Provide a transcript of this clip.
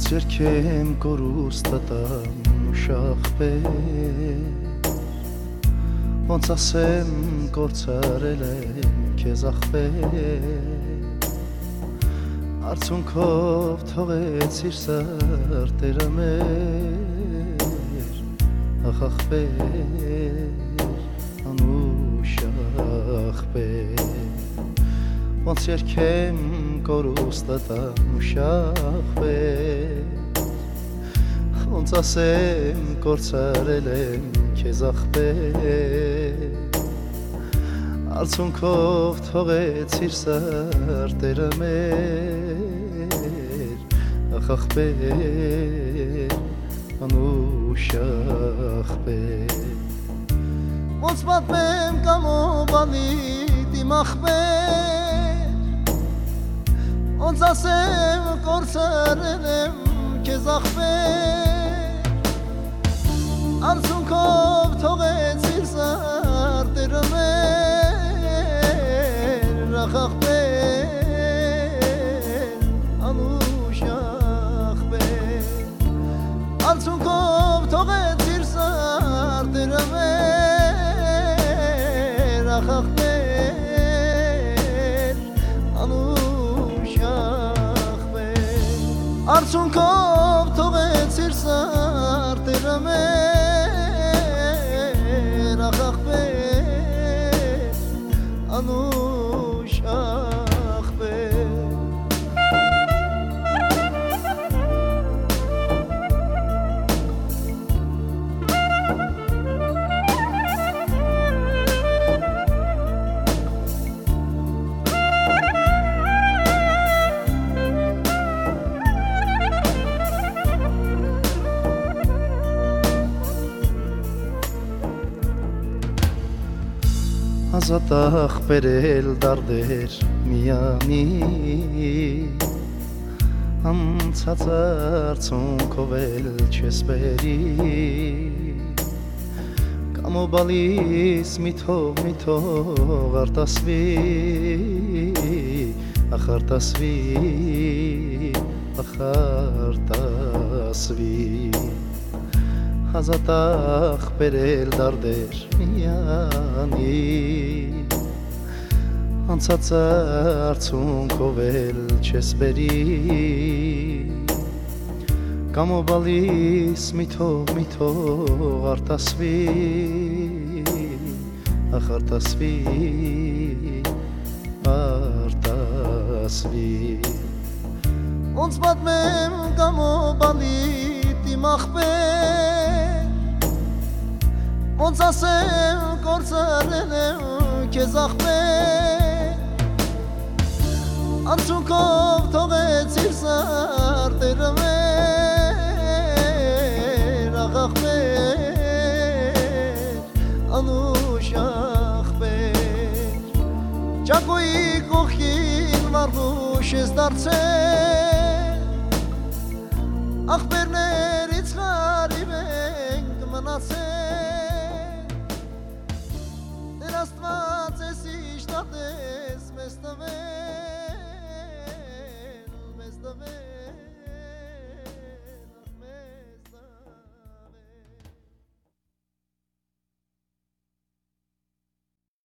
ոնց երկեմ կորուստատամ շախվեր, ոնց ասեմ կործարել եմ քեզ ախվեր, արցունքով թողեցիր սրտերը մեր, ախ ախվեր, անուշ ախվեր, ոնց երկեմ կորուստատամ շախվեր, ոնց ասեմ կործարել եմ քեզ ախպեր, արցունքով թողեցիր սրտերը մեր, ախ ախպեր, անուշ ախպեր, ոնց պատմեմ կամոբալիտ իմ ախպեր, ոնց ասեմ կործարել եմ քեզ ախպեր, արցունքով թողեցիր սրտերը մեր, ախ ախպեր, անուշ ախպեր, արցունքով թողեցիր սրտերը մեր, ախ ախպեր, անուշ ախպեր, արցունքով թողեցիր սրտերը մեր, ախ ախպեր, անուշ ախպեր, ազատ ախպերել դարդեր միանի, անցած արցունքով էլ չես բերի, կամոբալիս միթող արտասվի, ախ արտասվի, ախ արտասվի, ազատ ախպերել դարդեր միանի, անցած արցունքով էլ չես բերի, կամոբալիս միթող արտասվի, ախ արտասվի, արտասվի, ոնց պատմեմ կամոբալիտ իմ ախպեր, ոնց ասեմ կործարել եմ քեզ ախպեր, արցունքով թողեցիր սրտերը մեր, ախ ախպեր, անուշ ախպեր, ճակոյի կողքին վարդուշ ես դարձել,